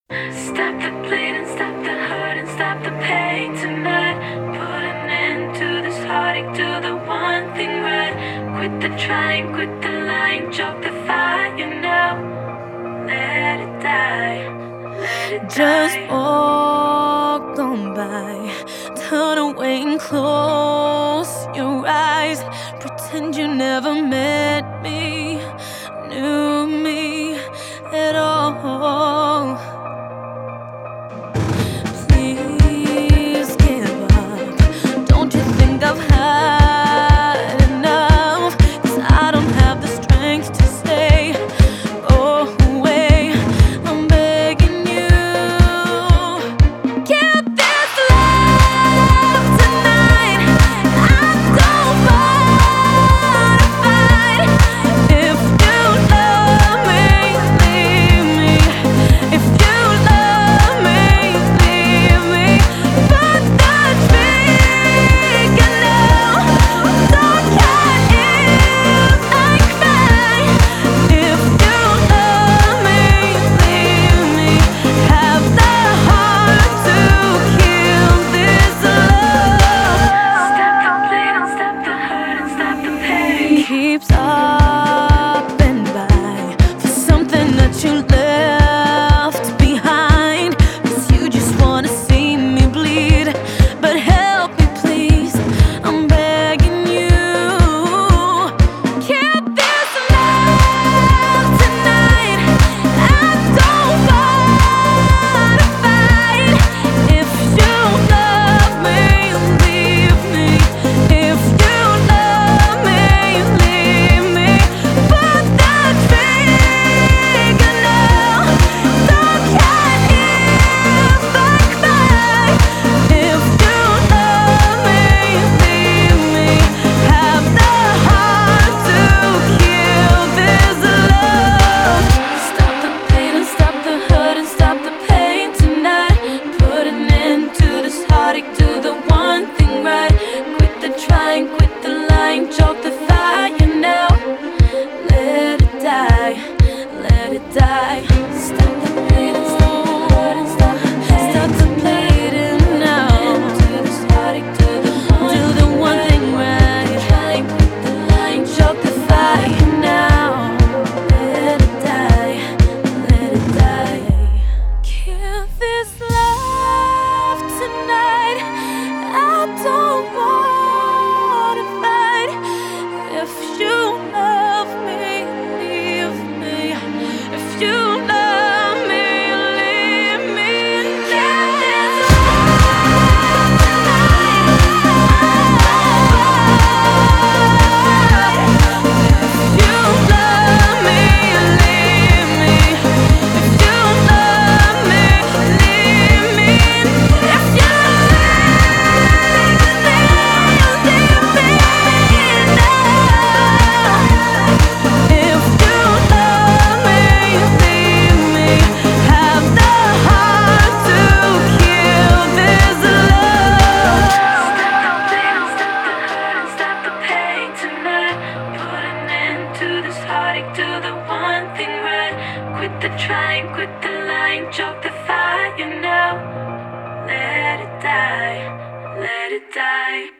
Stop the bleeding, stop the hurt, and stop the pain tonight. Put an end to this heartache, do the one thing right. Quit the trying, quit the lying, choke the fire now. Let it die, let it Just die. walk on by, turn away and close your eyes. Pretend you never met me, knew me at all. Please give up. Don't you think I've had enough? 'Cause I don't have the strength to stay. Go away, I'm begging you. Give this love tonight. I don't wanna fight. If you love me, leave me. If you love me, leave me. Put the trigger now. Don't care if I cry. If you love me, leave me. Have the heart to kill this love. Stop the bleeding, stop the hurt, and stop the pain. Keeps up and by for something that you left behind. 'Cause you just wanna see me bleed. But help me please, I'm begging you. Keep this love tonight. I don't wanna fight. If you love me, leave me. If you love me, leave me. Put the trigger now. Don't care if I cry. If you love me, leave me. Have the heart to kill this love. Stop the bleeding, stop the hurt, and stop the pain tonight. Put an end to this heartache, do the one thing right. Quit the trying, quit the lying, choke the fire now. Let it die, let it die. Stop the bleeding, stop the hurt, and stop the bleeding now. To this heartache, do the one thing right. Trying, quit the lying, choke the fire now. Let it die, let it die. Give this love tonight. I don't wanna fight. If you love me, leave me. If you love me, leave me. Give this love tonight. If you love me, leave me. If you love me, leave me. If you leave me now. If you love me, leave me. Have the heart to kill this love. Stop the bleeding, stop the hurt, and stop the pain tonight. Put an end to this heartache, do the one thing right. Quit the trying, quit the lying, choke the fire now. Let it die, let it die.